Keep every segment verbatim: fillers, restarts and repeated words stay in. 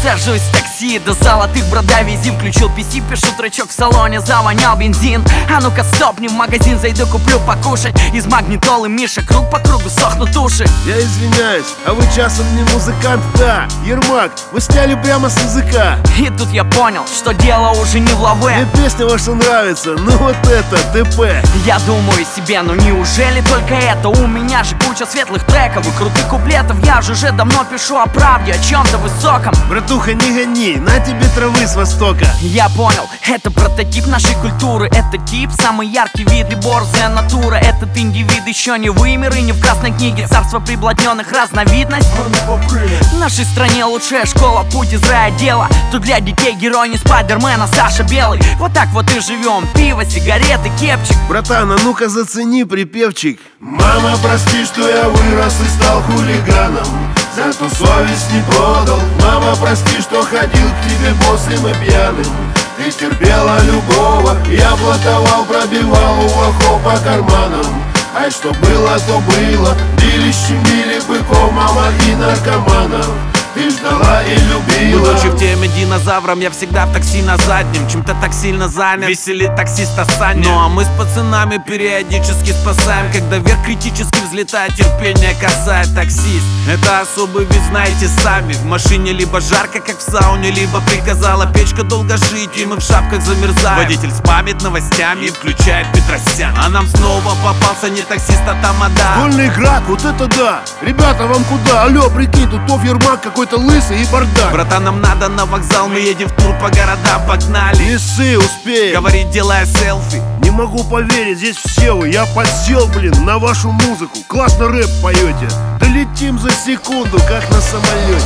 Сажусь в такси, до золотых бродовизин. Включил пи си, пишу тречок в салоне, завонял бензин. А ну-ка стопни, в магазин зайду, куплю покушать. Из магнитолы Миша, круг по кругу сохнут уши. Я извиняюсь, а вы часом не музыкант? Да, Ермак, вы сняли прямо с языка. И тут я понял, что дело уже не в лаве. Мне песня ваша нравится, ну вот это, ТП. Я думаю себе, ну неужели только это? У меня же куча светлых треков и крутых куплетов. Я же уже давно пишу о правде, о чем-то высоком. Братуха, не гони, на тебе травы с востока. Я понял, это прототип нашей культуры. Это тип, самый яркий вид и борзая натура. Этот индивид еще не вымер и не в красной книге. Царство приблотненных разновидность. В нашей стране лучшая школа, путь из рая дело. Тут для детей герой не Спайдермена, Саша Белый. Вот так вот и живем, пиво, сигареты, кепчик. Братан, а ну-ка зацени припевчик. Мама, прости, что я вырос и стал хулиганом, зато совесть не продал. Мама, прости, что ходил к тебе босым и пьяным. Ты терпела любого, я блатовал, пробивал у лохов по карманам. Ай, что было, то было. Били, щемили быков, мама, и наркоманов. Ты ждала и любила. Будучи в теме динозавром, я всегда в такси на заднем. Чем-то так сильно занят, веселит таксиста Саня. Ну а мы с пацанами периодически спасаем, когда вверх критически взлетает терпение, касает таксист. Это особый вид, знаете сами. В машине либо жарко, как в сауне, либо приказала печка долго жить, и мы в шапках замерзаем. Водитель спамит новостями и включает Петросян. А нам снова попался не таксист, а тамада. Вольный град, вот это да. Ребята, вам куда? Алло, прикинь, тут Тов Ермак какой-то лысый и бардак. Братан, нам надо на вокзал, мы едем в тур по городам, погнали. Не ссы, успеем. Говорит, делая селфи. Не могу поверить, здесь все вы. Я подсел, блин, на вашу музыку. Классно рэп поете. Долетим за секунду, как на самолете.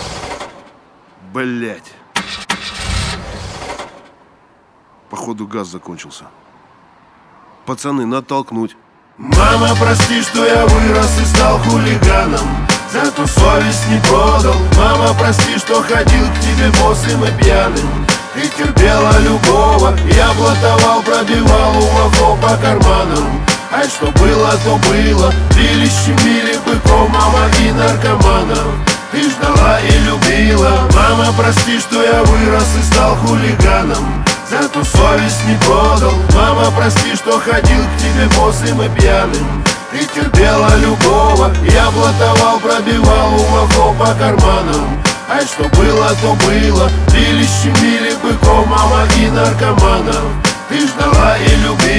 Блять. Походу газ закончился. Пацаны, натолкнуть. Мама, прости, что я вырос и стал хулиганом, зато совесть не продал. Мама, прости, что ходил к тебе босым и пьяным. Ты терпела любого, я блатовал, пробивал у лохов по карманам. Ай, что было, то было. Били, щемили быков, мама, и наркоманов. Ты ждала и любила. Мама, прости, что я вырос и стал хулиганом, зато совесть не продал. Мама, прости, что ходил к тебе босым и пьяным. Ты терпела любого, я блатовал, пробивал у лохов по карманам. Ай, что было, то было. Били, щемили быков, мама, и наркоманов. Ты ждала и любила.